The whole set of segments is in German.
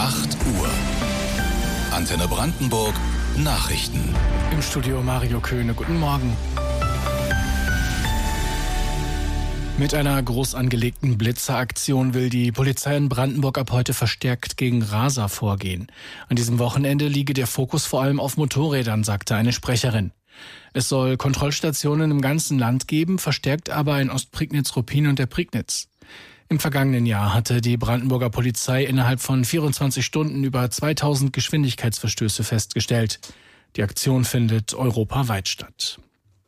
8 Uhr. Antenne Brandenburg Nachrichten. Im Studio Mario Köhne. Guten Morgen. Mit einer groß angelegten Blitzeraktion will die Polizei in Brandenburg ab heute verstärkt gegen Raser vorgehen. An diesem Wochenende liege der Fokus vor allem auf Motorrädern, sagte eine Sprecherin. Es soll Kontrollstationen im ganzen Land geben, verstärkt aber in Ostprignitz, Ruppin und der Prignitz. Im vergangenen Jahr hatte die Brandenburger Polizei innerhalb von 24 Stunden über 2000 Geschwindigkeitsverstöße festgestellt. Die Aktion findet europaweit statt.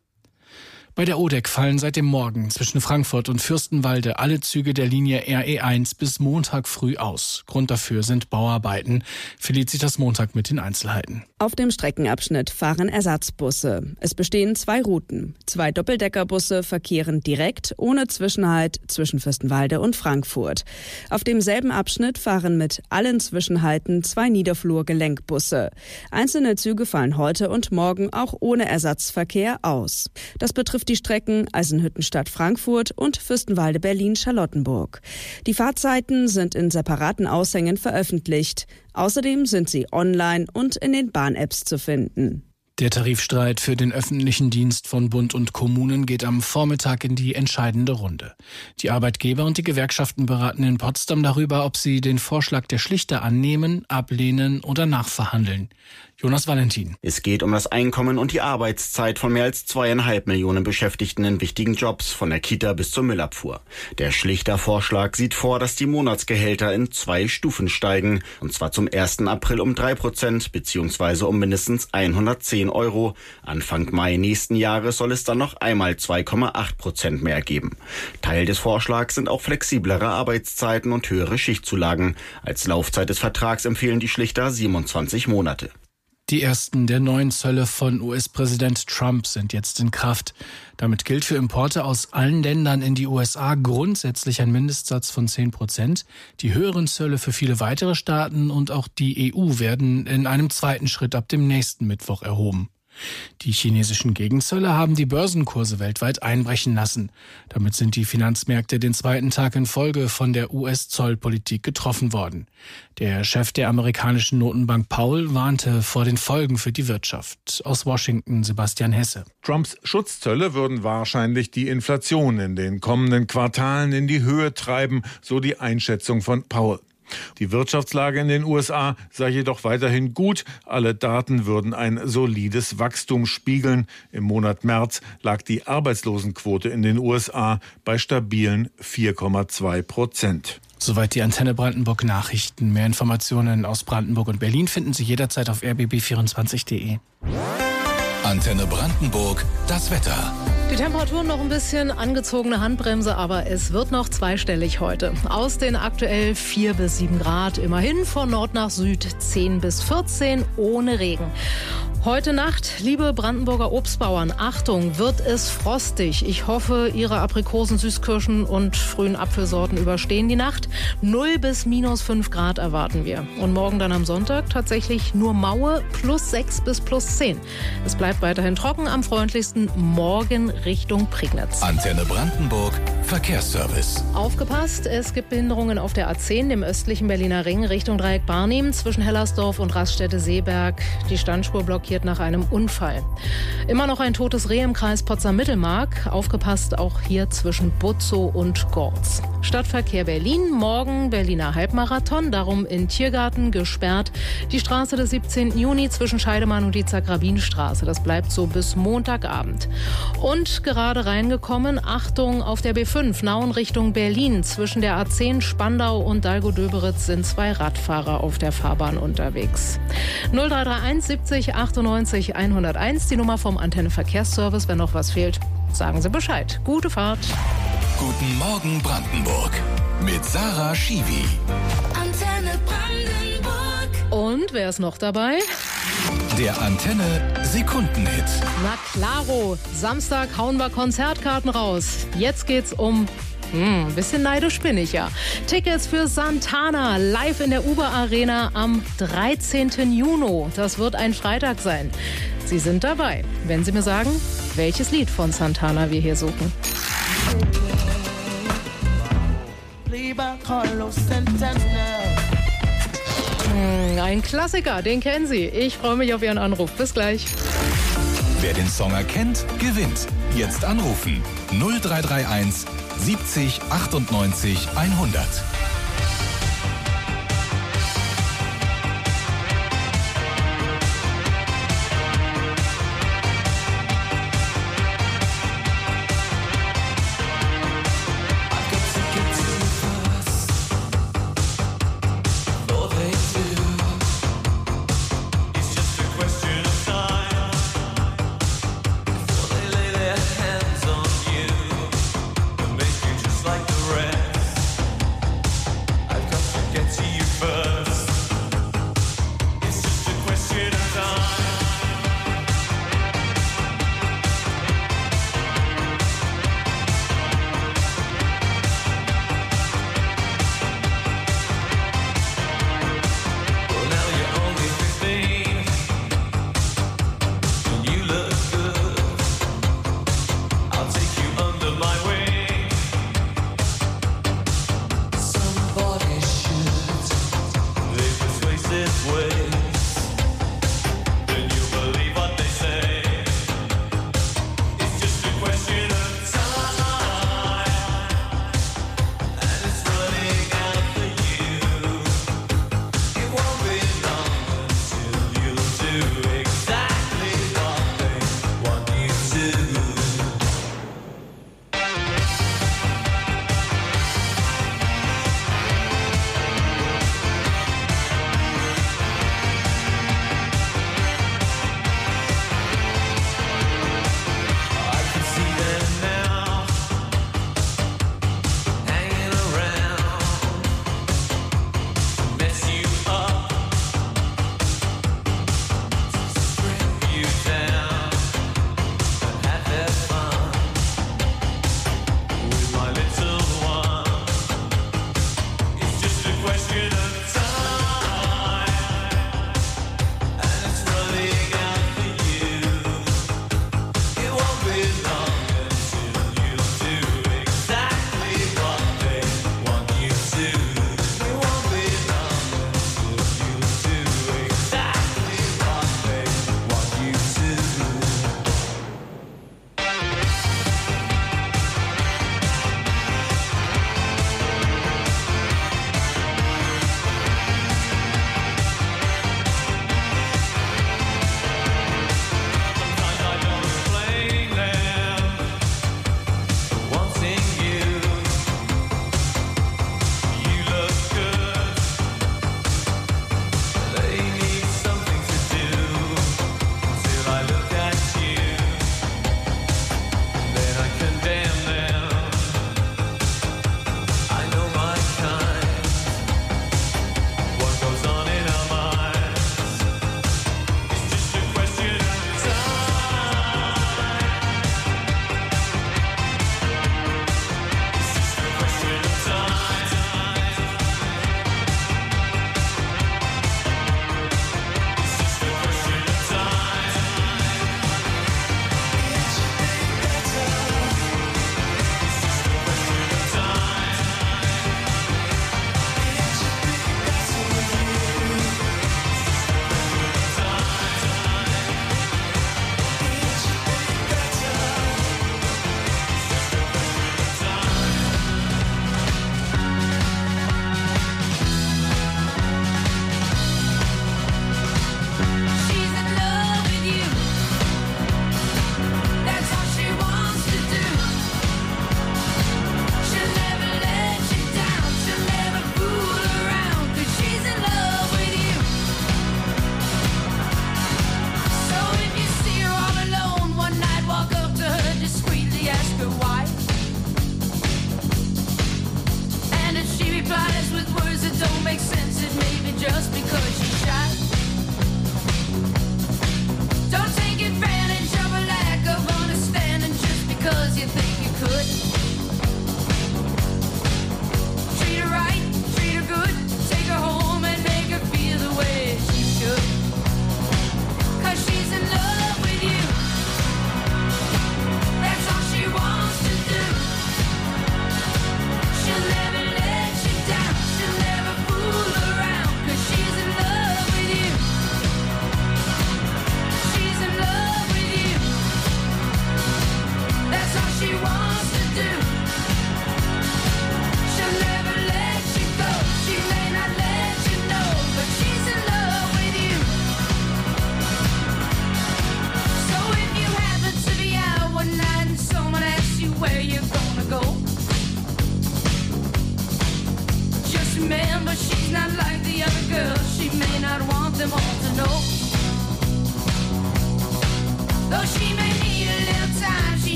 Bei der ODEC fallen seit dem Morgen zwischen Frankfurt und Fürstenwalde alle Züge der Linie RE1 bis Montag früh aus. Grund dafür sind Bauarbeiten. Felicitas Montag mit den Einzelheiten. Auf dem Streckenabschnitt fahren Ersatzbusse. Es bestehen 2 Routen. 2 Doppeldeckerbusse verkehren direkt, ohne Zwischenhalt, zwischen Fürstenwalde und Frankfurt. Auf demselben Abschnitt fahren mit allen Zwischenhalten 2 Niederflur-Gelenkbusse. Einzelne Züge fallen heute und morgen auch ohne Ersatzverkehr aus. Das betrifft die Strecken Eisenhüttenstadt-Frankfurt und Fürstenwalde-Berlin-Charlottenburg. Die Fahrzeiten sind in separaten Aushängen veröffentlicht. Außerdem sind sie online und in den Bahn-Apps zu finden. Der Tarifstreit für den öffentlichen Dienst von Bund und Kommunen geht am Vormittag in die entscheidende Runde. Die Arbeitgeber und die Gewerkschaften beraten in Potsdam darüber, ob sie den Vorschlag der Schlichter annehmen, ablehnen oder nachverhandeln. Jonas Valentin. Es geht um das Einkommen und die Arbeitszeit von mehr als 2,5 Millionen Beschäftigten in wichtigen Jobs, von der Kita bis zur Müllabfuhr. Der Schlichter-Vorschlag sieht vor, dass die Monatsgehälter in 2 Stufen steigen, und zwar zum 1. April um 3% bzw. um mindestens 110 €. Anfang Mai nächsten Jahres soll es dann noch einmal 2,8% mehr geben. Teil des Vorschlags sind auch flexiblere Arbeitszeiten und höhere Schichtzulagen. Als Laufzeit des Vertrags empfehlen die Schlichter 27 Monate. Die ersten der neuen Zölle von US-Präsident Trump sind jetzt in Kraft. Damit gilt für Importe aus allen Ländern in die USA grundsätzlich ein Mindestsatz von 10%. Die höheren Zölle für viele weitere Staaten und auch die EU werden in einem zweiten Schritt ab dem nächsten Mittwoch erhoben. Die chinesischen Gegenzölle haben die Börsenkurse weltweit einbrechen lassen. Damit sind die Finanzmärkte den zweiten Tag in Folge von der US-Zollpolitik getroffen worden. Der Chef der amerikanischen Notenbank Powell warnte vor den Folgen für die Wirtschaft. Aus Washington Sebastian Hesse. Trumps Schutzzölle würden wahrscheinlich die Inflation in den kommenden Quartalen in die Höhe treiben, so die Einschätzung von Powell. Die Wirtschaftslage in den USA sei jedoch weiterhin gut. Alle Daten würden ein solides Wachstum spiegeln. Im Monat März lag die Arbeitslosenquote in den USA bei stabilen 4,2%. Soweit die Antenne Brandenburg Nachrichten. Mehr Informationen aus Brandenburg und Berlin finden Sie jederzeit auf rbb24.de. Antenne Brandenburg, das Wetter. Die Temperaturen noch ein bisschen angezogene Handbremse, aber es wird noch zweistellig heute. Aus den aktuell 4 bis 7 Grad, immerhin von Nord nach Süd 10 bis 14 ohne Regen. Heute Nacht, liebe Brandenburger Obstbauern, Achtung, wird es frostig. Ich hoffe, Ihre Aprikosen, Süßkirschen und frühen Apfelsorten überstehen die Nacht. 0 bis minus 5 Grad erwarten wir. Und morgen dann am Sonntag tatsächlich nur Maue, plus 6 bis plus 10. Es bleibt weiterhin trocken, am freundlichsten morgen Richtung Prignitz. Antenne Brandenburg, Verkehrsservice. Aufgepasst, es gibt Behinderungen auf der A10, dem östlichen Berliner Ring, Richtung Dreieck Barnim, zwischen Hellersdorf und Raststätte-Seeberg. Die Standspur blockiert nach einem Unfall. Immer noch ein totes Reh im Kreis Potsdam-Mittelmark. Aufgepasst auch hier zwischen Butzow und Gorz. Stadtverkehr Berlin, morgen Berliner Halbmarathon, darum in Tiergarten gesperrt. Die Straße des 17. Juni zwischen Scheidemann und die Zagrabinstraße. Das bleibt so bis Montagabend. Und gerade reingekommen, Achtung auf der B5, Nauen Richtung Berlin. Zwischen der A10 Spandau und Dalgo-Döberitz sind 2 Radfahrer auf der Fahrbahn unterwegs. 0331 70 98 101, die Nummer vom Antenne Verkehrsservice. Wenn noch was fehlt, sagen Sie Bescheid. Gute Fahrt. Guten Morgen Brandenburg mit Sarah Schiwi. Antenne Brandenburg. Und wer ist noch dabei? Der Antenne Sekundenhit. Na klaro, Samstag hauen wir Konzertkarten raus. Jetzt geht's um ein bisschen neidisch bin ich ja. Tickets für Santana live in der Uber Arena am 13. Juni. Das wird ein Freitag sein. Sie sind dabei, wenn Sie mir sagen, welches Lied von Santana wir hier suchen. Ein Klassiker, den kennen Sie. Ich freue mich auf Ihren Anruf. Bis gleich. Wer den Song erkennt, gewinnt. Jetzt anrufen. 0331 70 98 100.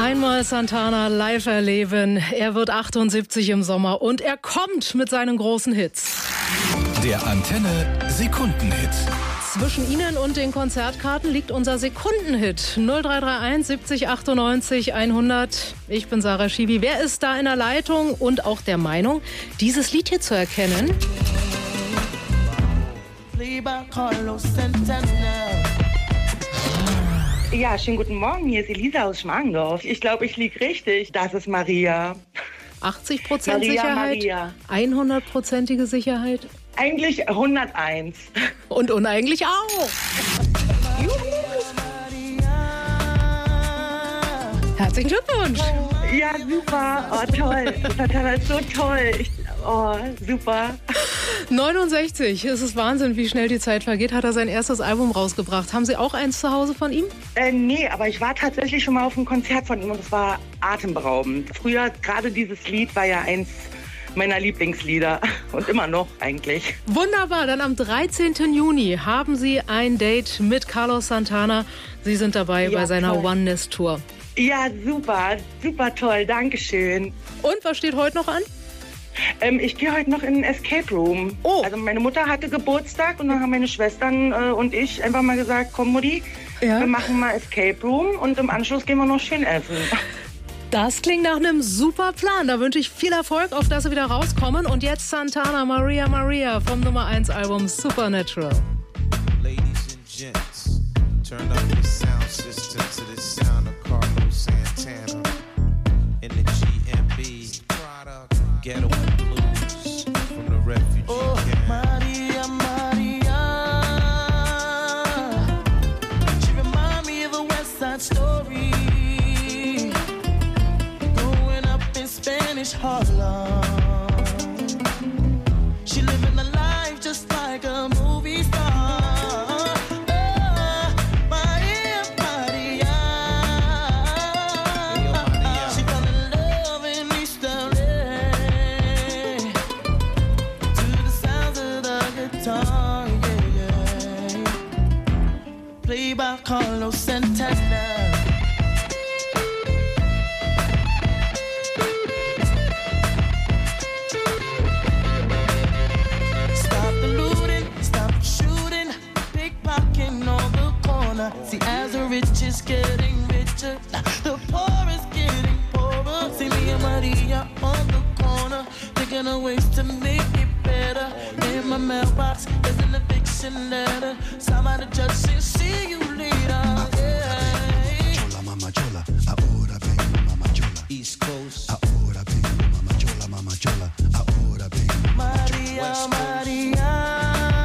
Einmal Santana live erleben. Er wird 78 im Sommer und er kommt mit seinen großen Hits. Der Antenne Sekundenhit. Zwischen Ihnen und den Konzertkarten liegt unser Sekundenhit. 0331 70 98 100. Ich bin Sarah Schiwi. Wer ist da in der Leitung und auch der Meinung, dieses Lied hier zu erkennen? Ja, schönen guten Morgen. Hier ist Elisa aus Schmargendorf. Ich glaube, ich liege richtig. Das ist Maria. 80% Sicherheit? Maria. 100%ige Sicherheit? Eigentlich 101. Und uneigentlich auch. Herzlichen Glückwunsch. Ja, super. Oh, toll. Santana ist so toll. Super. 69. Es ist Wahnsinn, wie schnell die Zeit vergeht. Hat er sein erstes Album rausgebracht. Haben Sie auch eins zu Hause von ihm? Nee, aber ich war tatsächlich schon mal auf einem Konzert von ihm und es war atemberaubend. Früher, gerade dieses Lied war ja eins meiner Lieblingslieder und immer noch eigentlich. Wunderbar, dann am 13. Juni haben Sie ein Date mit Carlos Santana. Sie sind dabei bei seiner Oneness-Tour. Ja, super, super toll, Dankeschön. Und was steht heute noch an? Ich gehe heute noch in den Escape Room. Oh. Also meine Mutter hatte Geburtstag und dann haben meine Schwestern und ich einfach mal gesagt, komm Mutti, wir machen mal Escape Room und im Anschluss gehen wir noch schön essen. Das klingt nach einem super Plan. Da wünsche ich viel Erfolg, auf dass Sie wieder rauskommen. Und jetzt Santana, Maria Maria vom Nummer 1 Album Supernatural. Ladies and gents, turn up the sound system to the sound of Carlos Santana in the GMB Ghetto Blues from the refugee camp. Maria, Maria, she remind me of a West Side Story. Spanish Harlem. She living a life just like a movie star. Maria, Maria. She fell in love in East LA to the sounds of the guitar, yeah, yeah. Played by Carlos Santana. See, as the rich is getting richer, the poor is getting poorer. See me and Maria on the corner, thinking of ways to make it better. In my mailbox is an eviction letter. Somebody just said, see you later. Yeah. Chola, mama chola, ahora vengo, mama chola. East Coast. Ahora vengo, mama chola, mama chola. Ahora vengo, mama chola. Maria, Maria.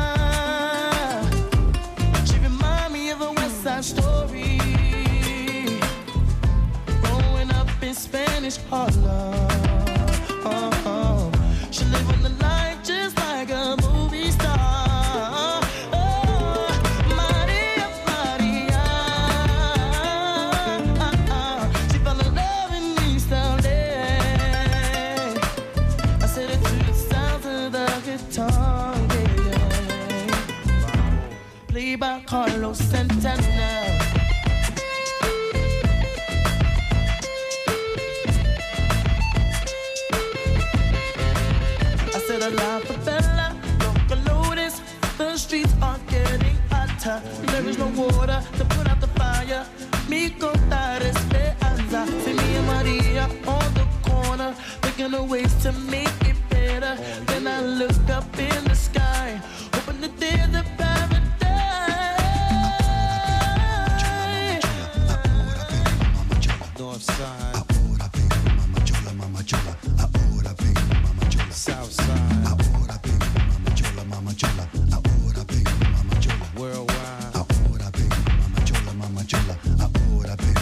Story growing up in Spanish Harlem. She living the life just like a movie star. Maria, Maria. She fell in love in East LA. I said it to the sounds of the guitar, yeah. Played by Carlos Santana. La favela, Locomotives, the streets are getting hotter. There is no water to put out the fire. Mi contar esperanza. See me and Maria on the corner, thinking of ways to make it better. Then I look up in the sky, hoping that there's a paradise. North side. Ahora vengo, mama chola, mama chola. Ahora vengo, mama chola. South side. Ahora vengo, mama chola, mama chola. Ahora vengo, mama chola. Worldwide. Ahora vengo, mama chola, mama chola. Ahora vengo.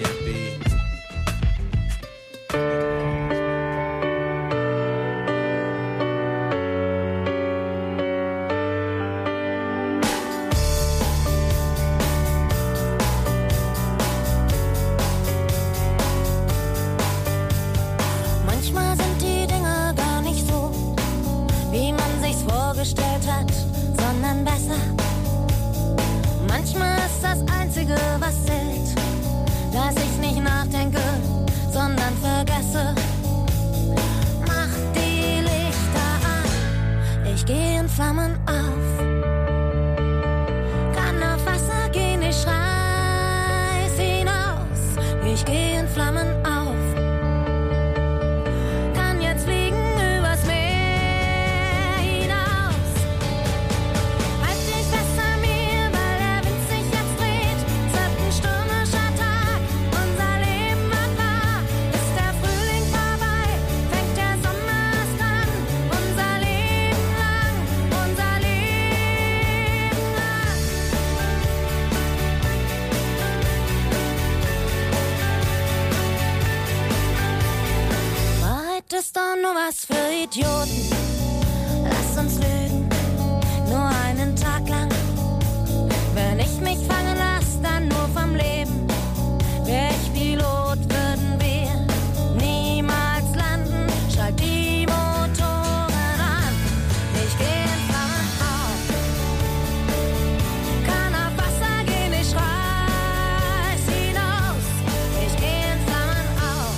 GMB. Manchmal sind die Dinge gar nicht so, wie man sich's vorgestellt hat, sondern besser. Manchmal ist das Einzige, was zählt, dass ich nicht nachdenke, sondern vergesse. Mach die Lichter an, ich geh in Flammen auf. Kann auf Wasser gehen, ich reiß hinaus. Ich geh in Flammen auf. Kann jetzt fliegen übers Meer hinaus. Halt dich fest an mir, weil der Wind sich jetzt dreht. Es wird ein stürmischer Tag, unser Leben wird wahr. Ist der Frühling vorbei, fängt der Sommer erst an. Unser Leben lang, unser Leben lang. Wahrheit ist doch nur was für Idioten. Lass uns lügen, nur einen Tag lang. Wenn ich mich fangen lass, dann nur vom Leben. Wär ich Pilot, würden wir niemals landen. Schalt die Motoren an, ich geh in Flammen auf. Kann auf Wasser gehen, ich reiß hinaus. Ich geh in Flammen auf.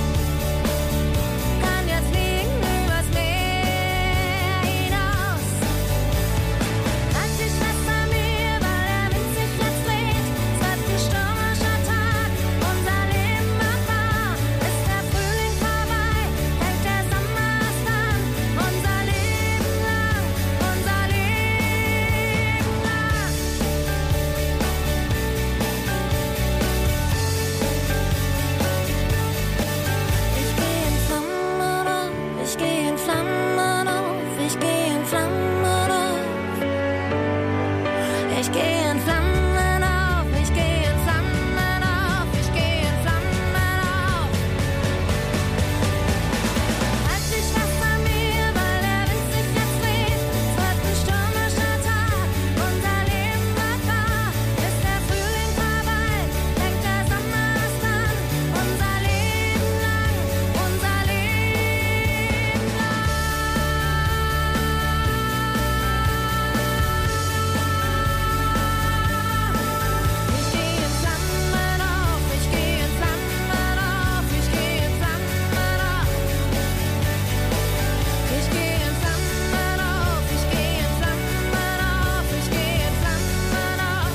Kann jetzt fliegen übers Meer hinaus. Halt dich fest an mir, weil der Wind sich jetzt dreht. Es wird ein stürmischer Tag, unser Leben wird wahr. Ist der Frühling vorbei, fängt der Sommer erst an. Unser Leben lang, unser Leben lang. Ich geh in Flammen auf, ich geh in Flammen auf, ich geh in Flammen auf. Ich geh in Flammen auf, ich geh in Flammen auf, ich geh in Flammen auf. Halt dich fest an mir, weil der Wind sich jetzt dreht. Es wird ein stürmischer Tag, unser Leben wird wahr. Ist der Frühling vorbei, fängt der Sommer erst an. Unser Leben lang, unser Leben lang. Ich geh in Flammen auf, ich geh in Flammen auf, ich geh in Flammen auf. Ich geh in Flammen auf, ich geh in Flammen auf, ich geh in Flammen auf.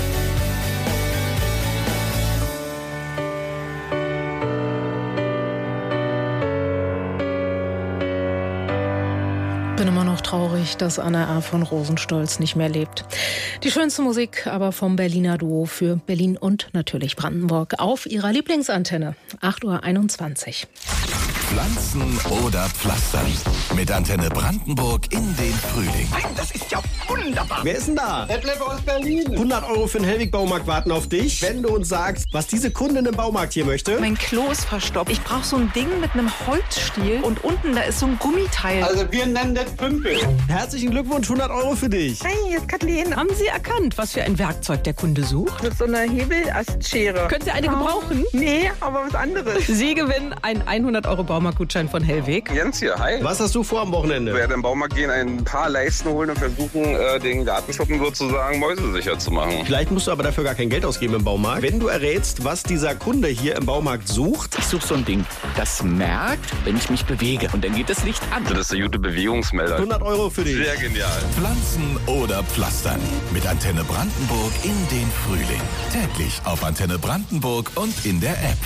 Bin immer noch traurig, dass Anna R. von Rosenstolz nicht mehr lebt. Die schönste Musik aber vom Berliner Duo für Berlin und natürlich Brandenburg auf ihrer Lieblingsantenne. 8:21 Uhr. Pflanzen oder Pflastern. Mit Antenne Brandenburg in den Frühling. Das ist ja wunderbar. Wer ist denn da? Detlef aus Berlin. 100 € für den Hellwig-Baumarkt warten auf dich, wenn du uns sagst, was diese Kundin im Baumarkt hier möchte. Mein Klo ist verstopft. Ich brauche so ein Ding mit einem Holzstiel und unten da ist so ein Gummiteil. Also wir nennen das Pümpel. Herzlichen Glückwunsch, 100 € für dich. Hey, hier ist Kathleen. Haben Sie erkannt, was für ein Werkzeug der Kunde sucht? Mit so einer Hebelastschere. Können Sie eine gebrauchen? Nee, aber was anderes. Sie gewinnen einen 100 € Baumarktgutschein von Hellwig. Jens hier, hi. Was hast du vor am Wochenende? Ich werde im Baumarkt gehen, ein paar Leisten holen und versuchen, den Gartenschuppen sozusagen mäusesicher zu machen. Vielleicht musst du aber dafür gar kein Geld ausgeben im Baumarkt. Wenn du errätst, was dieser Kunde hier im Baumarkt sucht. Ich suche so ein Ding, das merkt, wenn ich mich bewege. Und dann geht das Licht an. Das ist der gute Bewegungsmelder. 100 € für dich. Sehr genial. Pflanzen oder Pflastern. Mit Antenne Brandenburg in den Frühling. Täglich auf Antenne Brandenburg und in der App.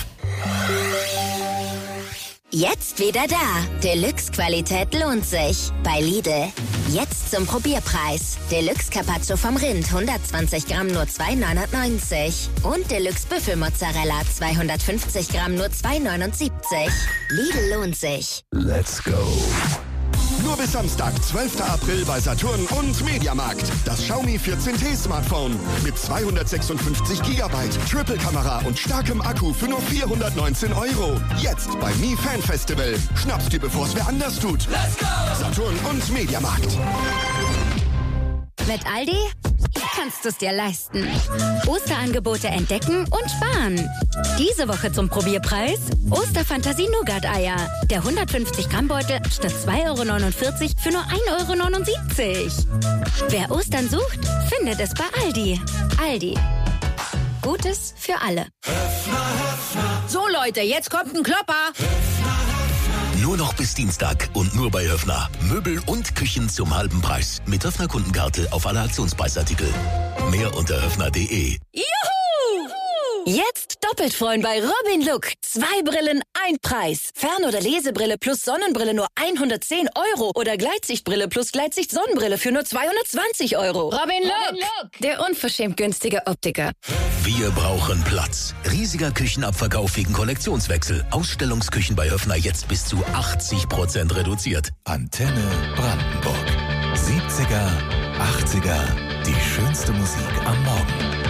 Jetzt wieder da. Deluxe-Qualität lohnt sich. Bei Lidl. Jetzt zum Probierpreis. Deluxe Carpaccio vom Rind 120 Gramm nur 2,99. Und Deluxe Büffelmozzarella 250 Gramm nur 2,79. Lidl lohnt sich. Let's go. Nur bis Samstag, 12. April bei Saturn und Mediamarkt. Das Xiaomi 14T Smartphone mit 256 GB, Triple-Kamera und starkem Akku für nur 419 €. Jetzt bei Mi Fan Festival. Schnapp's dir, bevor es wer anders tut. Let's go! Saturn und Mediamarkt. Mit Aldi kannst du es dir leisten. Osterangebote entdecken und sparen. Diese Woche zum Probierpreis Osterfantasie-Nougat-Eier. Der 150 Gramm Beutel statt 2,49 € für nur 1,79 €. Wer Ostern sucht, findet es bei Aldi. Aldi. Gutes für alle. So Leute, jetzt kommt ein Klopper. Nur noch bis Dienstag und nur bei Höffner. Möbel und Küchen zum halben Preis. Mit Höffner Kundenkarte auf alle Aktionspreisartikel. Mehr unter höffner.de. Juhu! Jetzt doppelt freuen bei Robin Look. 2 Brillen, 1 Preis. Fern- oder Lesebrille plus Sonnenbrille nur 110 € oder Gleitsichtbrille plus Gleitsicht-Sonnenbrille für nur 220 €. Robin Look, der unverschämt günstige Optiker. Wir brauchen Platz. Riesiger Küchenabverkauf wegen Kollektionswechsel. Ausstellungsküchen bei Höffner jetzt bis zu 80% reduziert. Antenne Brandenburg. 70er, 80er, die schönste Musik am Morgen.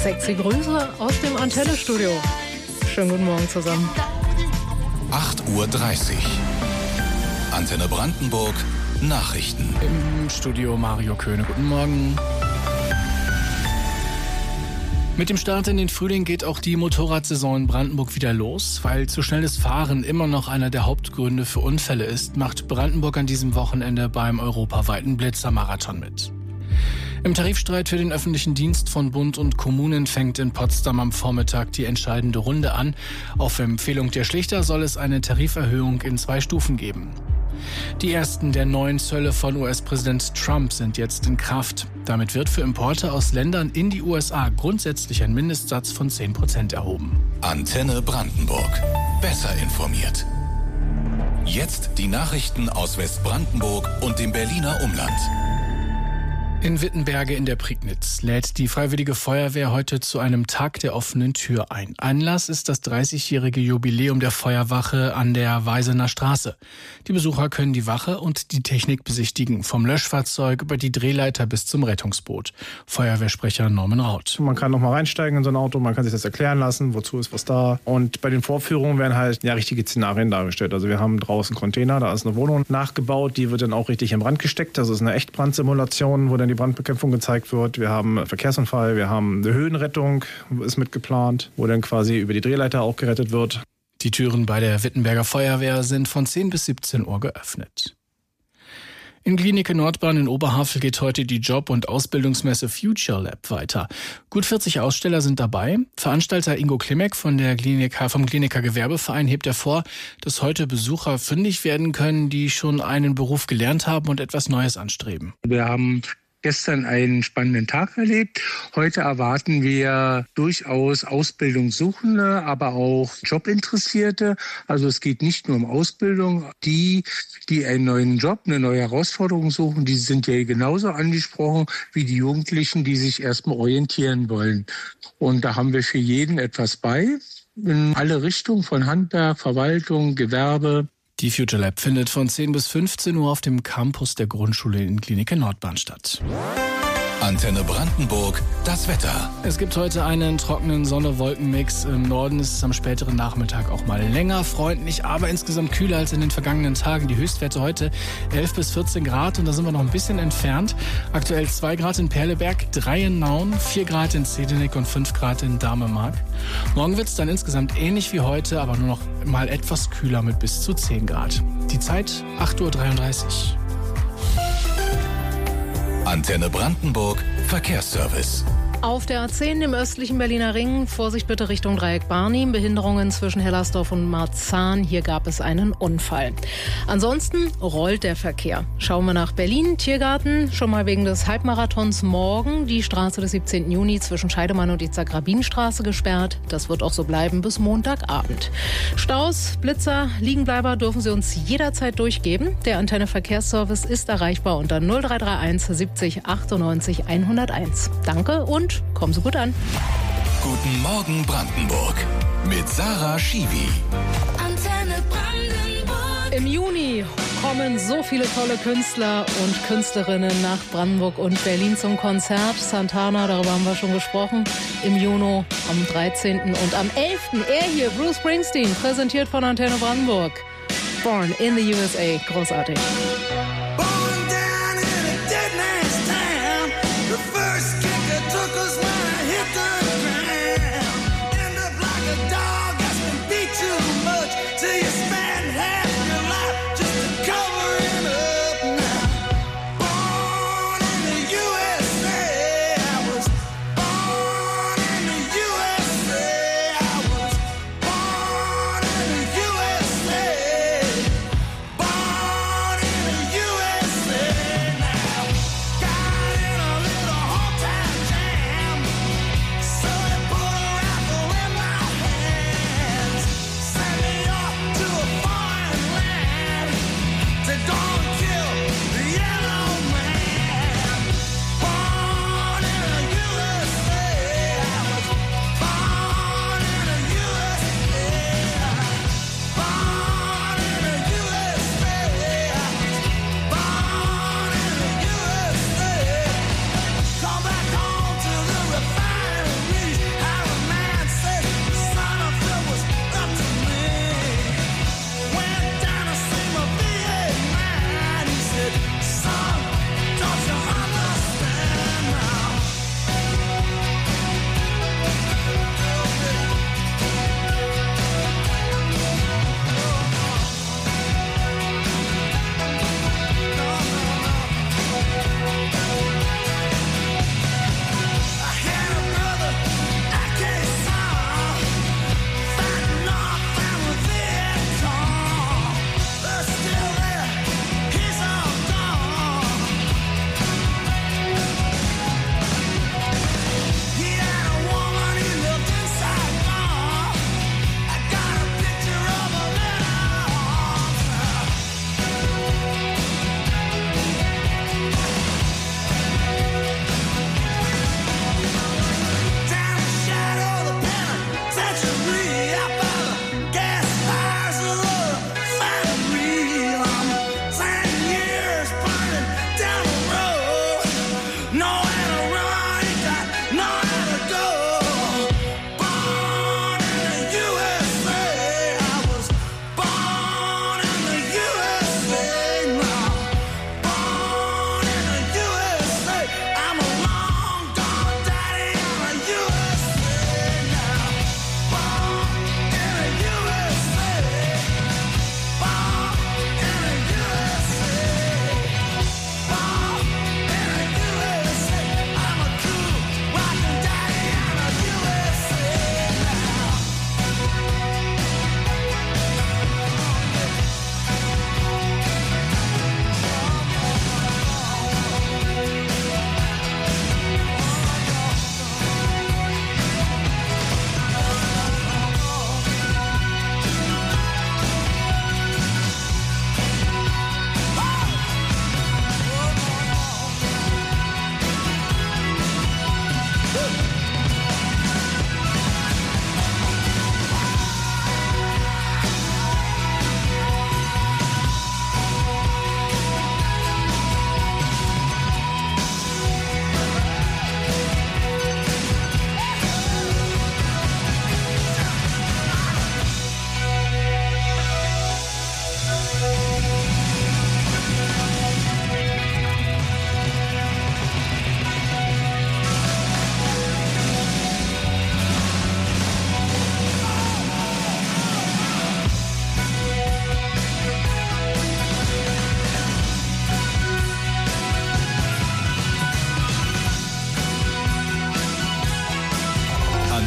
Sexy Grüße aus dem Antenne-Studio. Schönen guten Morgen zusammen. 8:30 Uhr. Antenne Brandenburg. Nachrichten. Im Studio Mario Köhne. Guten Morgen. Mit dem Start in den Frühling geht auch die Motorradsaison in Brandenburg wieder los. Weil zu schnelles Fahren immer noch einer der Hauptgründe für Unfälle ist, macht Brandenburg an diesem Wochenende beim europaweiten Blitzermarathon mit. Im Tarifstreit für den öffentlichen Dienst von Bund und Kommunen fängt in Potsdam am Vormittag die entscheidende Runde an. Auf Empfehlung der Schlichter soll es eine Tariferhöhung in 2 Stufen geben. Die ersten der neuen Zölle von US-Präsident Trump sind jetzt in Kraft. Damit wird für Importe aus Ländern in die USA grundsätzlich ein Mindestsatz von 10% erhoben. Antenne Brandenburg. Besser informiert. Jetzt die Nachrichten aus Westbrandenburg und dem Berliner Umland. In Wittenberge in der Prignitz lädt die Freiwillige Feuerwehr heute zu einem Tag der offenen Tür ein. Anlass ist das 30-jährige Jubiläum der Feuerwache an der Weisener Straße. Die Besucher können die Wache und die Technik besichtigen, vom Löschfahrzeug über die Drehleiter bis zum Rettungsboot. Feuerwehrsprecher Norman Raut. Man kann noch mal reinsteigen in so ein Auto, man kann sich das erklären lassen, wozu ist was da. Und bei den Vorführungen werden halt richtige Szenarien dargestellt. Also wir haben draußen Container, da ist eine Wohnung nachgebaut, die wird dann auch richtig in Brand gesteckt. Das ist eine Echtbrandsimulation, wo dann die Brandbekämpfung gezeigt wird. Wir haben einen Verkehrsunfall, wir haben eine Höhenrettung, ist mitgeplant, wo dann quasi über die Drehleiter auch gerettet wird. Die Türen bei der Wittenberger Feuerwehr sind von 10 bis 17 Uhr geöffnet. In Glienicke Nordbahn in Oberhavel geht heute die Job- und Ausbildungsmesse Future Lab weiter. Gut 40 Aussteller sind dabei. Veranstalter Ingo Klimek vom Glienecker Gewerbeverein hebt hervor, dass heute Besucher fündig werden können, die schon einen Beruf gelernt haben und etwas Neues anstreben. Wir haben gestern einen spannenden Tag erlebt. Heute erwarten wir durchaus Ausbildungssuchende, aber auch Jobinteressierte. Also es geht nicht nur um Ausbildung. Die einen neuen Job, eine neue Herausforderung suchen, die sind ja genauso angesprochen wie die Jugendlichen, die sich erstmal orientieren wollen. Und da haben wir für jeden etwas bei, in alle Richtungen, von Handwerk, Verwaltung, Gewerbe. Die Future Lab findet von 10 bis 15 Uhr auf dem Campus der Grundschule in Glienicke Nordbahn statt. Antenne Brandenburg, das Wetter. Es gibt heute einen trockenen Sonne-Wolken-Mix. Im Norden ist es am späteren Nachmittag auch mal länger freundlich, aber insgesamt kühler als in den vergangenen Tagen. Die Höchstwerte heute 11 bis 14 Grad und da sind wir noch ein bisschen entfernt. Aktuell 2 Grad in Perleberg, 3 in Nauen, 4 Grad in Zedenik und 5 Grad in Damemark. Morgen wird es dann insgesamt ähnlich wie heute, aber nur noch mal etwas kühler mit bis zu 10 Grad. Die Zeit 8:33 Uhr. Antenne Brandenburg, Verkehrsservice. Auf der A10 im östlichen Berliner Ring, Vorsicht bitte Richtung Dreieck Barnim, Behinderungen zwischen Hellersdorf und Marzahn, hier gab es einen Unfall. Ansonsten rollt der Verkehr. Schauen wir nach Berlin, Tiergarten, schon mal wegen des Halbmarathons morgen, die Straße des 17. Juni zwischen Scheidemann und Itzak-Rabin-Straße gesperrt. Das wird auch so bleiben bis Montagabend. Staus, Blitzer, Liegenbleiber dürfen Sie uns jederzeit durchgeben. Der Antenne Verkehrsservice ist erreichbar unter 0331 70 98 101. Danke und kommen Sie gut an. Guten Morgen Brandenburg mit Sarah Schiwi. Antenne Brandenburg. Im Juni kommen so viele tolle Künstler und Künstlerinnen nach Brandenburg und Berlin zum Konzert. Santana, darüber haben wir schon gesprochen, im Juni am 13. und am 11. er hier, Bruce Springsteen, präsentiert von Antenne Brandenburg. Born in the USA, großartig.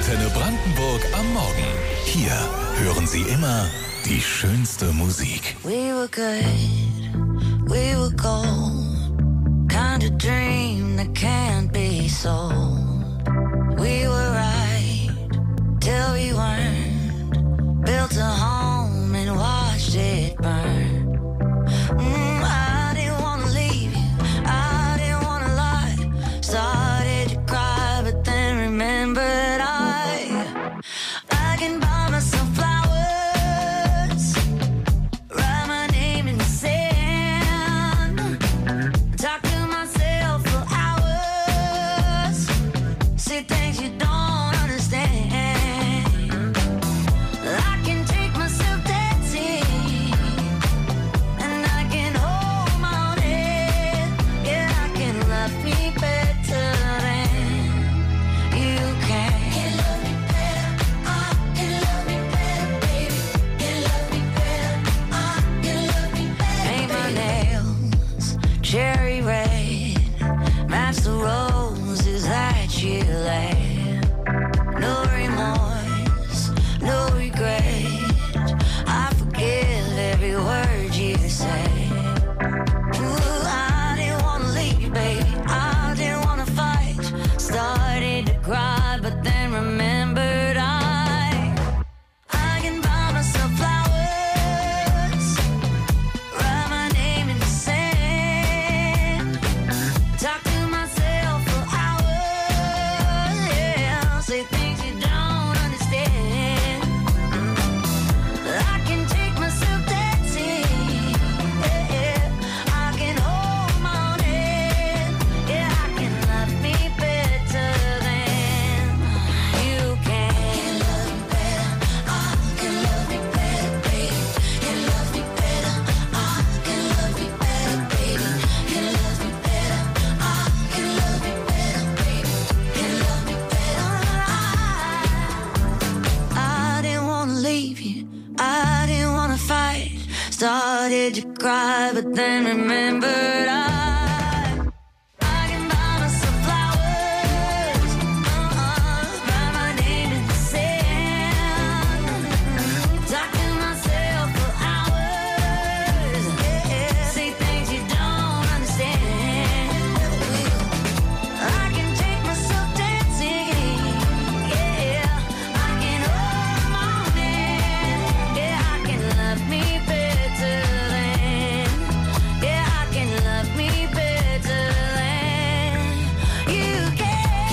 Antenne Brandenburg am Morgen. Hier hören Sie immer die schönste Musik. We were good, we were gold. Kind of dream that can't be sold. We were right till we weren't. Built a home and watched it burn. I didn't wanna leave you, I didn't wanna lie. Started to cry, but then remembered I can buy myself flowers, write my name in the sand, talk to myself for hours, say things you don't understand. I can take myself dancing, and I can hold my own head. Yeah, I can love me better than you can. Cherry red, match the roses that you laid. No remorse, no regret. I forgive every word you say. Ooh, I didn't wanna leave you, baby. I didn't wanna fight. Started to cry, but then remembered I can buy myself flowers, write my name in the sand. Talk to myself for hours, yeah. Say things you don't understand. I can take myself dancing, yeah. I can hold my own head, yeah. I can love me better than you can. Can love me better, I can love me better, baby. Can love me better, I can love me better, baby. Can love me better, I can love me better, baby. Can love me better, I didn't wanna leave you, I didn't wanna fight. Started to cry, but then remembered I can buy myself flowers, write my name in the sand, talk to myself for hours, yeah. Say things you don't understand. I can take myself dancing, yeah. I can hold my own hand, yeah. I can love me better than, yeah. I can love me better than you can.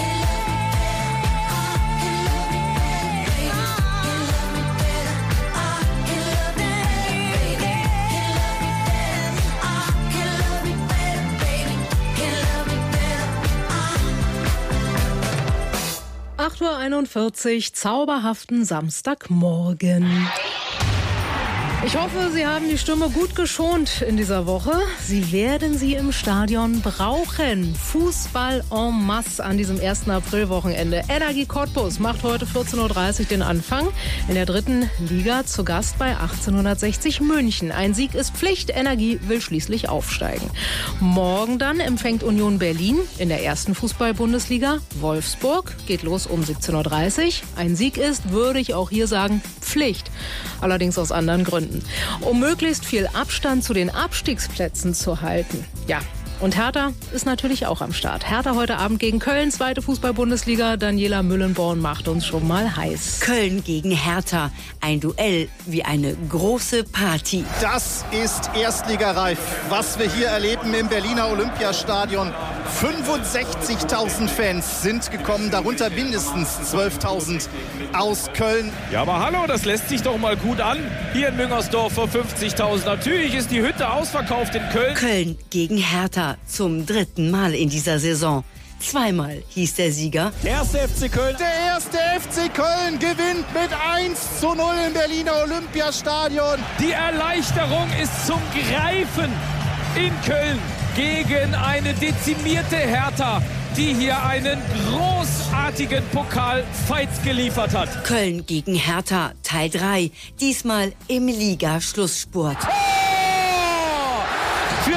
Uhr, zauberhaften Samstagmorgen. Ich hoffe, Sie haben die Stimme gut geschont in dieser Woche. Sie werden sie im Stadion brauchen. Fußball en masse an diesem 1. Aprilwochenende. Energie Cottbus macht heute 14.30 Uhr den Anfang. In der 3. Liga zu Gast bei 1860 München. Ein Sieg ist Pflicht. Energie will schließlich aufsteigen. Morgen dann empfängt Union Berlin in der 1. Fußball-Bundesliga Wolfsburg. Geht los um 17.30 Uhr. Ein Sieg ist, würde ich auch hier sagen, Pflicht. Allerdings aus anderen Gründen. Um möglichst viel Abstand zu den Abstiegsplätzen zu halten. Ja, und Hertha ist natürlich auch am Start. Hertha heute Abend gegen Köln, 2. Fußball-Bundesliga. Daniela Müllenborn macht uns schon mal heiß. Köln gegen Hertha. Ein Duell wie eine große Party. Das ist Erstligareif, was wir hier erleben im Berliner Olympiastadion. 65.000 Fans sind gekommen, darunter mindestens 12.000 aus Köln. Ja, aber hallo, das lässt sich doch mal gut an. Hier in Müngersdorf vor 50.000. Natürlich ist die Hütte ausverkauft in Köln. Köln gegen Hertha zum 3. Mal in dieser Saison. Zweimal hieß der Sieger. Der erste FC Köln. Der erste FC Köln gewinnt mit 1:0 im Berliner Olympiastadion. Die Erleichterung ist zum Greifen in Köln gegen eine dezimierte Hertha, die hier einen großartigen Pokalfight geliefert hat. Köln gegen Hertha, Teil 3. Diesmal im Liga-Schlussspurt. Für Hertha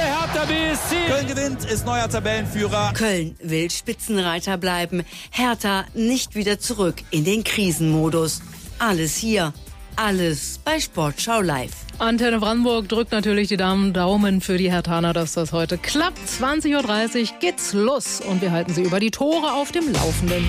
BSC. Köln gewinnt, ist neuer Tabellenführer. Köln will Spitzenreiter bleiben. Hertha nicht wieder zurück in den Krisenmodus. Alles hier, alles bei Sportschau Live. Antenne Brandenburg drückt natürlich die Daumen für die Herthaner, dass das heute klappt. 20:30 Uhr geht's los und wir halten Sie über die Tore auf dem Laufenden.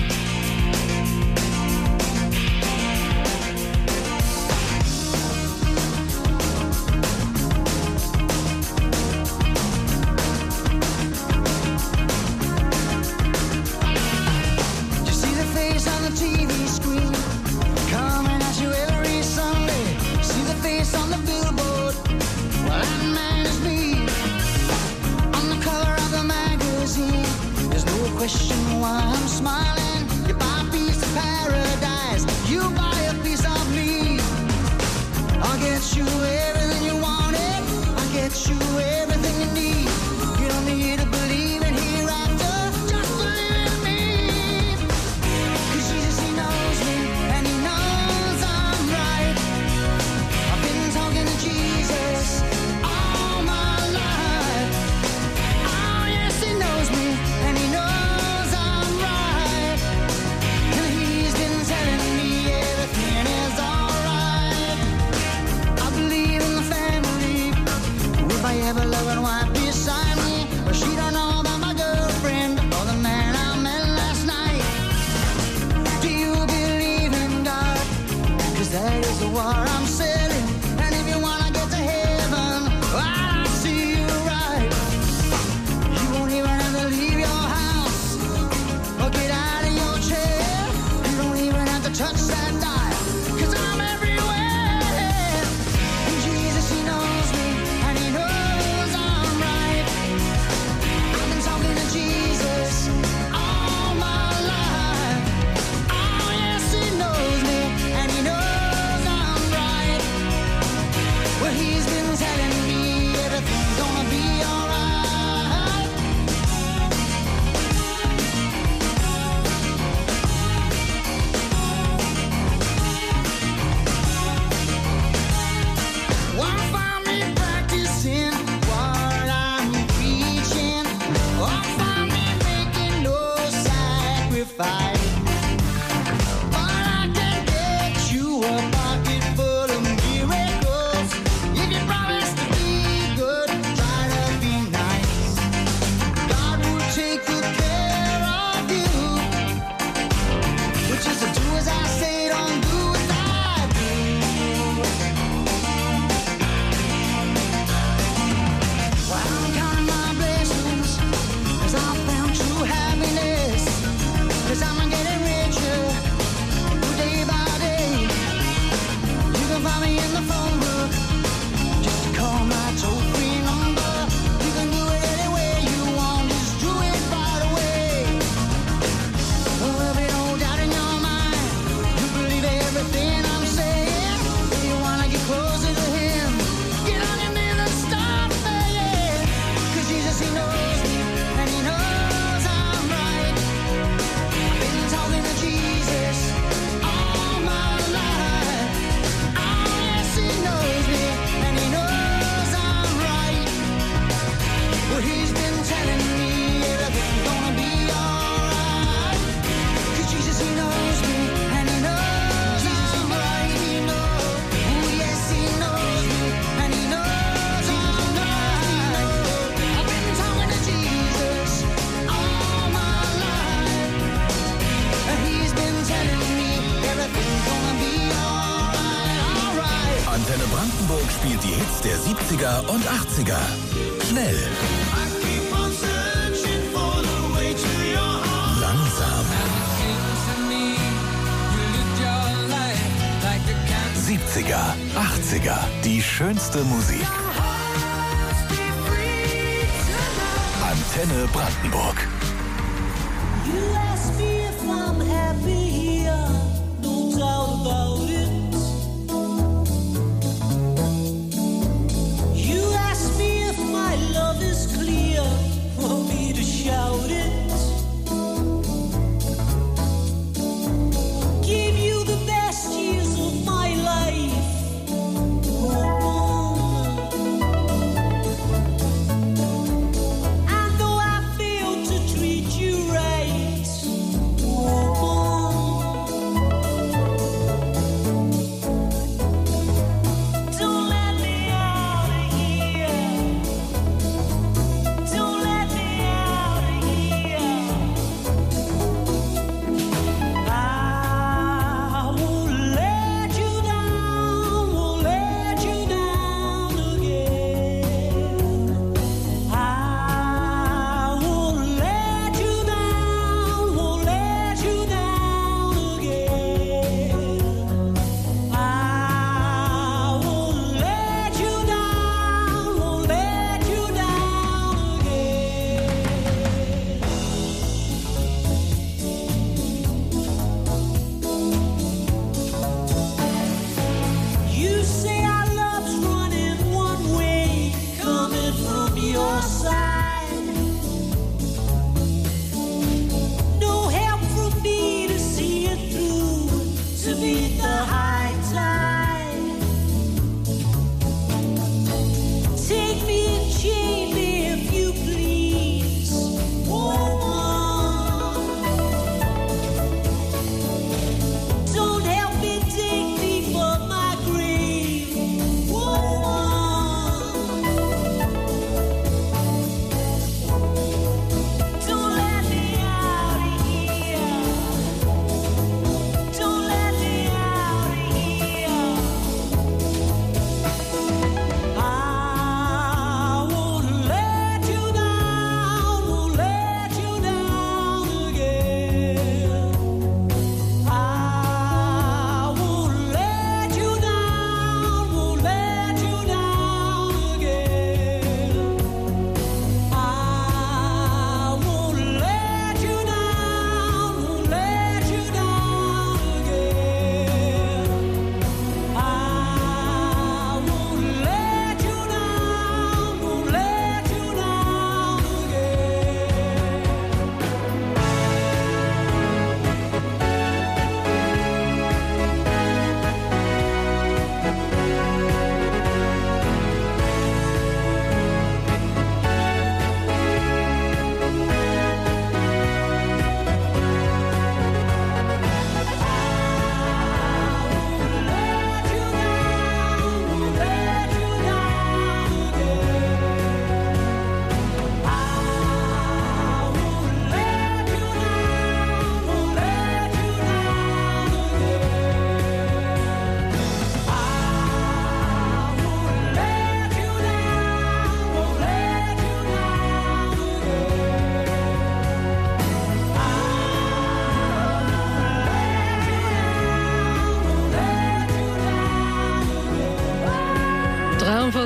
Brandenburg spielt die Hits der 70er und 80er. Schnell. Langsam. 70er, 80er, die schönste Musik. Antenne Brandenburg.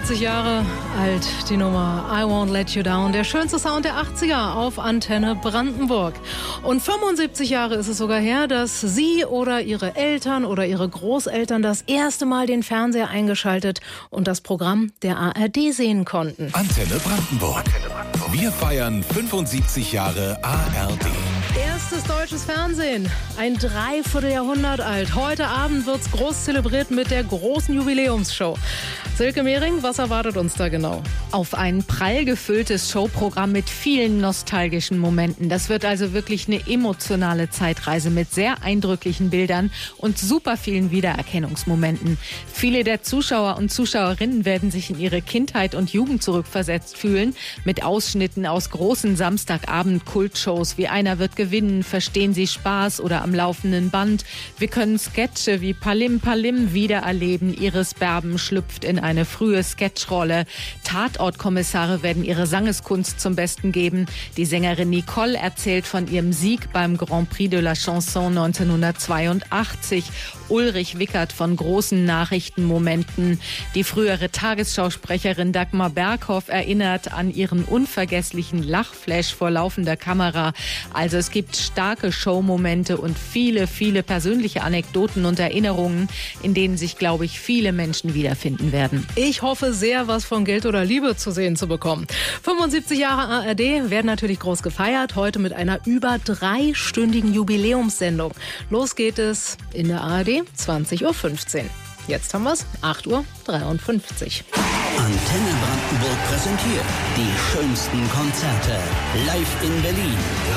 45 Jahre alt, die Nummer I Won't Let You Down. Der schönste Sound der 80er auf Antenne Brandenburg. Und 75 Jahre ist es sogar her, dass Sie oder Ihre Eltern oder Ihre Großeltern das erste Mal den Fernseher eingeschaltet und das Programm der ARD sehen konnten. Antenne Brandenburg. Wir feiern 75 Jahre ARD. Erstes deutsches Fernsehen, ein Dreivierteljahrhundert alt. Heute Abend wird's groß zelebriert mit der großen Jubiläumsshow. Silke Mehring, was erwartet uns da genau? Auf ein prall gefülltes Showprogramm mit vielen nostalgischen Momenten. Das wird also wirklich eine emotionale Zeitreise mit sehr eindrücklichen Bildern und super vielen Wiedererkennungsmomenten. Viele der Zuschauer und Zuschauerinnen werden sich in ihre Kindheit und Jugend zurückversetzt fühlen, mit Ausschnitten aus großen Samstagabend-Kultshows wie Einer wird gewinnen, Verstehen Sie Spaß oder Am laufenden Band. Wir können Sketche wie Palim Palim wiedererleben. Iris Berben schlüpft in eine frühe Sketchrolle. Tatortkommissare werden ihre Sangeskunst zum Besten geben. Die Sängerin Nicole erzählt von ihrem Sieg beim Grand Prix de la Chanson 1982. Ulrich Wickert von großen Nachrichtenmomenten. Die frühere Tagesschausprecherin Dagmar Berghoff erinnert an ihren unvergesslichen Lachflash vor laufender Kamera. Also es gibt starke Showmomente und viele, viele persönliche Anekdoten und Erinnerungen, in denen sich, glaube ich, viele Menschen wiederfinden werden. Ich hoffe sehr, was von Geld oder Liebe zu sehen zu bekommen. 75 Jahre ARD werden natürlich groß gefeiert, heute mit einer über 3-stündigen Jubiläumssendung. Los geht es in der ARD 20.15 Uhr. Jetzt haben wir es, 8.53 Uhr. Antenne Brandenburg präsentiert die schönsten Konzerte live in Berlin.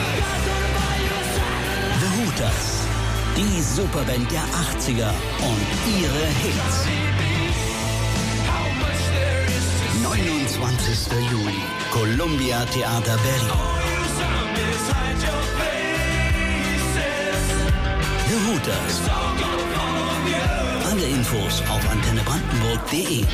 The Hooters, die Superband der 80er und ihre Hits. 29. Juli, Columbia Theater Berlin. The Hooters. Alle Infos auf antennebrandenburg.de.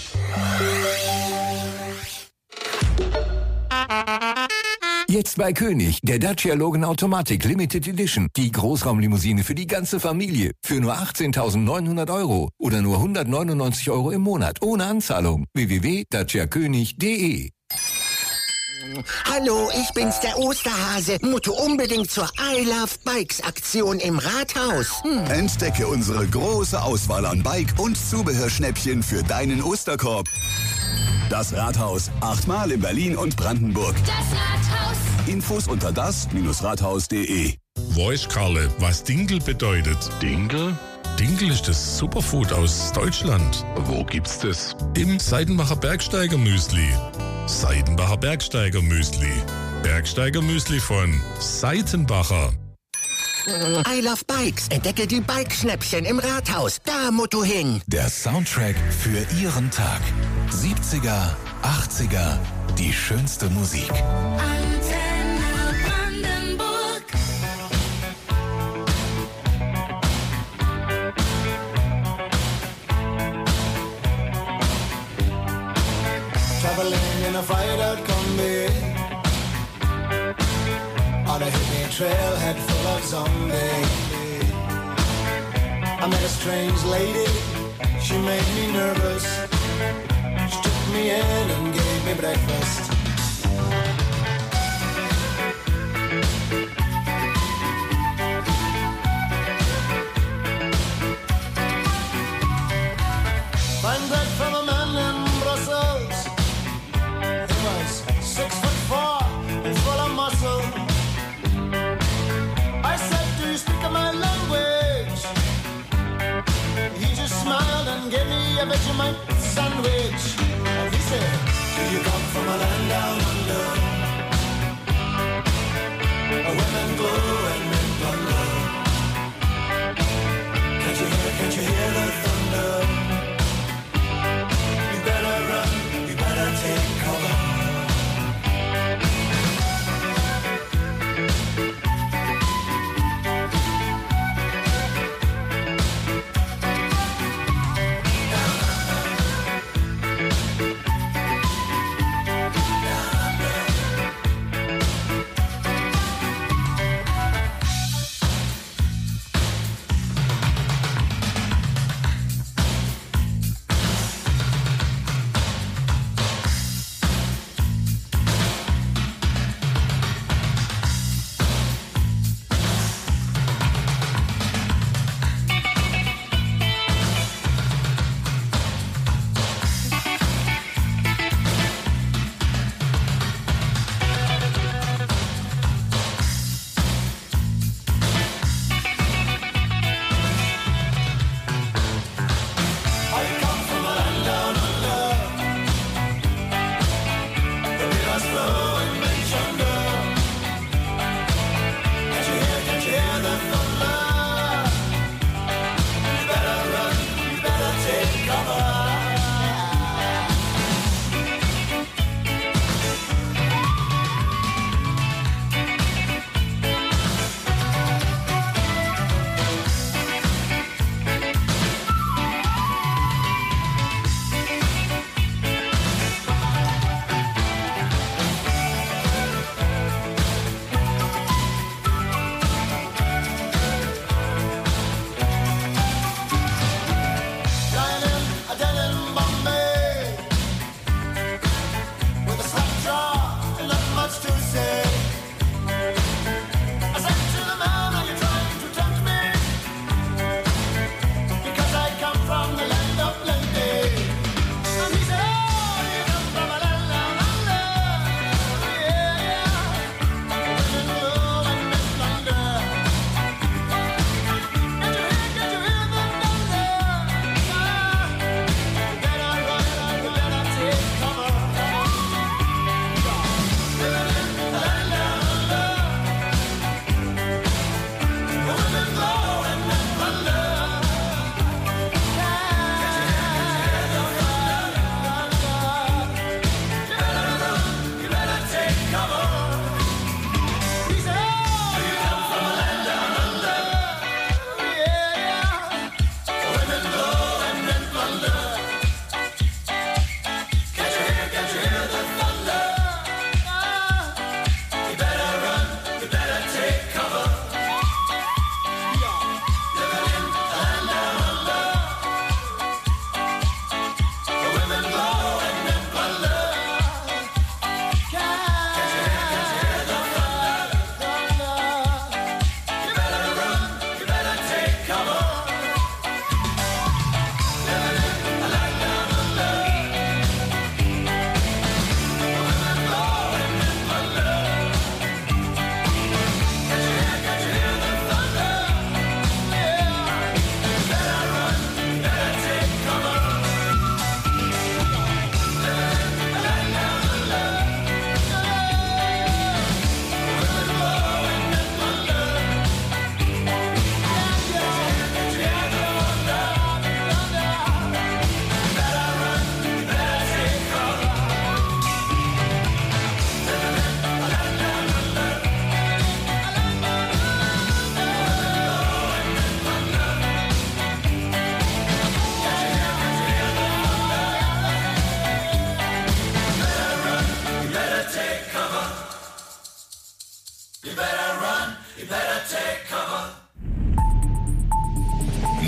Jetzt bei König, der Dacia Logan Automatic Limited Edition. Die Großraumlimousine für die ganze Familie. Für nur 18.900 € oder nur 199 € im Monat. Ohne Anzahlung. www.daciakönig.de. Hallo, ich bin's, der Osterhase. Musst du unbedingt zur I Love Bikes Aktion im Rathaus. Entdecke unsere große Auswahl an Bike- und Zubehörschnäppchen für deinen Osterkorb. Das Rathaus. 8-mal in Berlin und Brandenburg. Das Rathaus. Infos unter das-rathaus.de. Weiß Karle, was Dinkel bedeutet? Dinkel? Dinkel ist das Superfood aus Deutschland. Wo gibt's das? Im Seidenbacher Bergsteiger Müsli. Seidenbacher Bergsteiger Müsli. Bergsteiger Müsli von Seitenbacher. I Love Bikes. Entdecke die Bikeschnäppchen im Rathaus. Da musst du hin. Der Soundtrack für Ihren Tag. 70er, 80er, die schönste Musik. Antenne Brandenburg. Traveling in a fried-out combi on a hippie trailhead full of zombies. I met a strange lady, she made me nervous. She took me in and gave me breakfast. Fine bread from a man in Brussels. He was 6'4" and full of muscle. I said, do you speak my language? He just smiled and gave me a Vegemite sandwich. And he said, do you come from a land down under? Women go and men plunder. Can't you hear the thunder? You better run, you better take cover.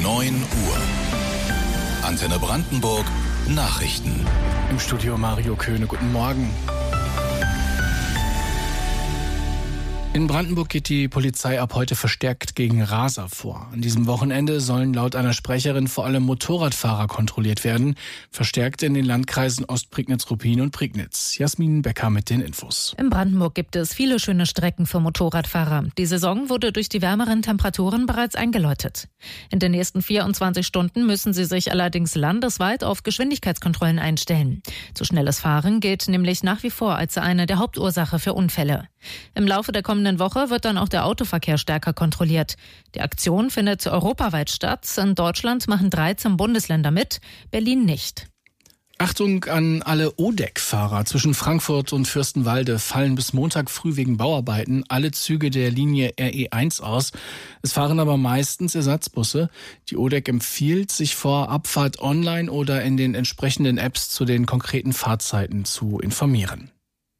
9 Uhr. Antenne Brandenburg Nachrichten. Im Studio Mario Köhne, guten Morgen. In Brandenburg geht die Polizei ab heute verstärkt gegen Raser vor. An diesem Wochenende sollen laut einer Sprecherin vor allem Motorradfahrer kontrolliert werden, verstärkt in den Landkreisen Ostprignitz, Ruppin und Prignitz. Jasmin Becker mit den Infos. In Brandenburg gibt es viele schöne Strecken für Motorradfahrer. Die Saison wurde durch die wärmeren Temperaturen bereits eingeläutet. In den nächsten 24 Stunden müssen sie sich allerdings landesweit auf Geschwindigkeitskontrollen einstellen. Zu schnelles Fahren gilt nämlich nach wie vor als eine der Hauptursache für Unfälle. Im Laufe der kommenden Woche wird dann auch der Autoverkehr stärker kontrolliert. Die Aktion findet europaweit statt. In Deutschland machen 13 Bundesländer mit, Berlin nicht. Achtung an alle ODEC-Fahrer. Zwischen Frankfurt und Fürstenwalde fallen bis Montag früh wegen Bauarbeiten alle Züge der Linie RE1 aus. Es fahren aber meistens Ersatzbusse. Die ODEC empfiehlt, sich vor Abfahrt online oder in den entsprechenden Apps zu den konkreten Fahrzeiten zu informieren.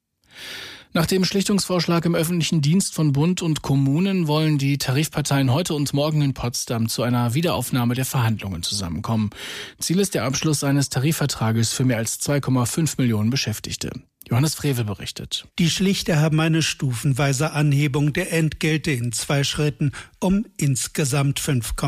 Nach dem Schlichtungsvorschlag im öffentlichen Dienst von Bund und Kommunen wollen die Tarifparteien heute und morgen in Potsdam zu einer Wiederaufnahme der Verhandlungen zusammenkommen. Ziel ist der Abschluss eines Tarifvertrages für mehr als 2,5 Millionen Beschäftigte. Johannes Frevel berichtet. Die Schlichter haben eine stufenweise Anhebung der Entgelte in 2 Schritten um insgesamt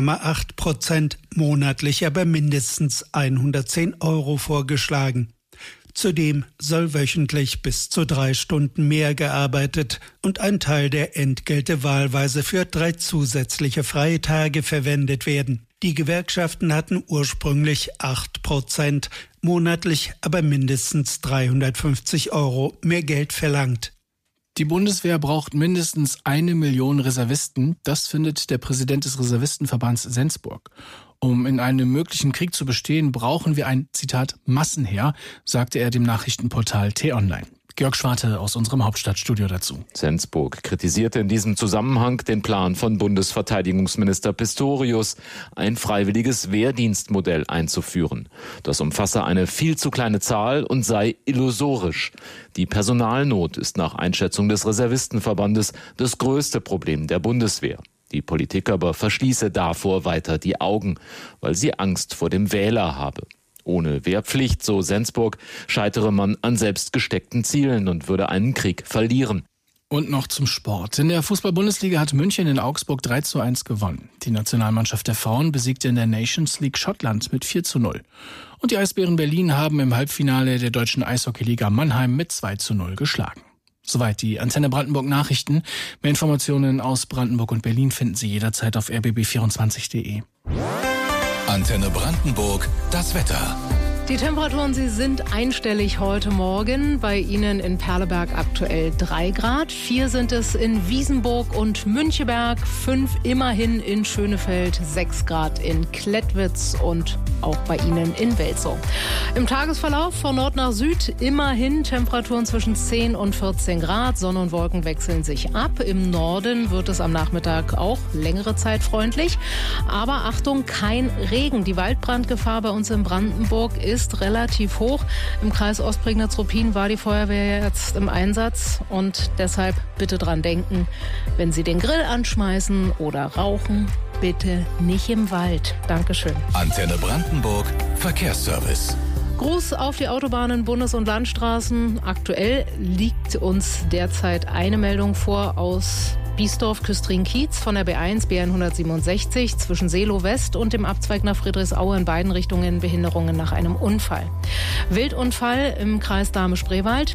5,8%, monatlich aber mindestens 110 € vorgeschlagen. Zudem soll wöchentlich bis zu 3 Stunden mehr gearbeitet und ein Teil der Entgelte wahlweise für 3 zusätzliche freie Tage verwendet werden. Die Gewerkschaften hatten ursprünglich 8%, monatlich aber mindestens 350 € mehr Geld verlangt. Die Bundeswehr braucht mindestens 1 Million Reservisten. Das findet der Präsident des Reservistenverbands Sensburg. Um in einem möglichen Krieg zu bestehen, brauchen wir ein, Zitat, Massenheer, sagte er dem Nachrichtenportal T-Online. Georg Schwarte aus unserem Hauptstadtstudio dazu. Sensburg kritisierte in diesem Zusammenhang den Plan von Bundesverteidigungsminister Pistorius, ein freiwilliges Wehrdienstmodell einzuführen. Das umfasse eine viel zu kleine Zahl und sei illusorisch. Die Personalnot ist nach Einschätzung des Reservistenverbandes das größte Problem der Bundeswehr. Die Politik aber verschließe davor weiter die Augen, weil sie Angst vor dem Wähler habe. Ohne Wehrpflicht, so Sensburg, scheitere man an selbst gesteckten Zielen und würde einen Krieg verlieren. Und noch zum Sport. In der Fußball-Bundesliga hat München in Augsburg 3:1 gewonnen. Die Nationalmannschaft der Frauen besiegte in der Nations League Schottland mit 4:0. Und die Eisbären Berlin haben im Halbfinale der deutschen Eishockeyliga Mannheim mit 2:0 geschlagen. Soweit die Antenne Brandenburg Nachrichten. Mehr Informationen aus Brandenburg und Berlin finden Sie jederzeit auf rbb24.de. Antenne Brandenburg, das Wetter. Die Temperaturen, sie sind einstellig heute Morgen. Bei Ihnen in Perleberg aktuell 3 Grad. 4 sind es in Wiesenburg und Müncheberg. 5 immerhin in Schönefeld. 6 Grad in Klettwitz und auch bei Ihnen in Welzow. Im Tagesverlauf von Nord nach Süd immerhin Temperaturen zwischen 10 und 14 Grad. Sonne und Wolken wechseln sich ab. Im Norden wird es am Nachmittag auch längere Zeit freundlich. Aber Achtung, kein Regen. Die Waldbrandgefahr bei uns in Brandenburg ist relativ hoch. Im Kreis Ostprignitz-Ruppin war die Feuerwehr jetzt im Einsatz und deshalb bitte dran denken, wenn Sie den Grill anschmeißen oder rauchen, bitte nicht im Wald. Dankeschön. Antenne Brandenburg, Verkehrsservice. Gruß auf die Autobahnen, Bundes- und Landstraßen. Aktuell liegt uns derzeit eine Meldung vor aus Biesdorf, Küstrin-Kiez von der B1, B167 zwischen Seelow West und dem Abzweig nach Friedrichsaue in beiden Richtungen Behinderungen nach einem Unfall. Wildunfall im Kreis Dahme-Spreewald,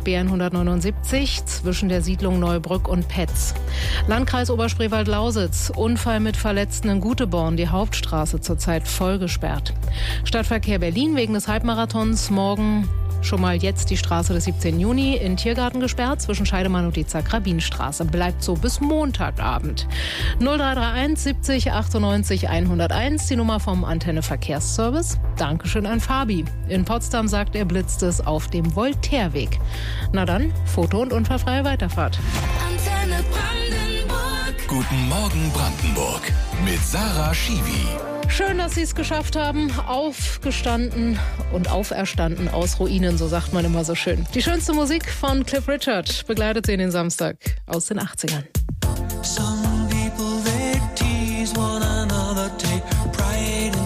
B179 zwischen der Siedlung Neubrück und Petz. Landkreis Oberspreewald-Lausitz, Unfall mit Verletzten in Guteborn, die Hauptstraße zurzeit voll gesperrt. Stadtverkehr Berlin wegen des Halbmarathons morgen schon mal jetzt die Straße des 17. Juni in Tiergarten gesperrt zwischen Scheidemann und die Zakrabinstraße. Bleibt so bis Montagabend. 0331 70 98 101, die Nummer vom Antenne Verkehrsservice. Dankeschön an Fabi. In Potsdam sagt er, blitzt es auf dem Voltaireweg. Na dann, Foto- und unfallfreie Weiterfahrt. Antenne Brandenburg. Guten Morgen Brandenburg mit Sarah Schiwi. Schön, dass Sie es geschafft haben. Aufgestanden und auferstanden aus Ruinen, so sagt man immer so schön. Die schönste Musik von Cliff Richard begleitet Sie in den Samstag aus den 80ern. Some people they tease one another, take pride in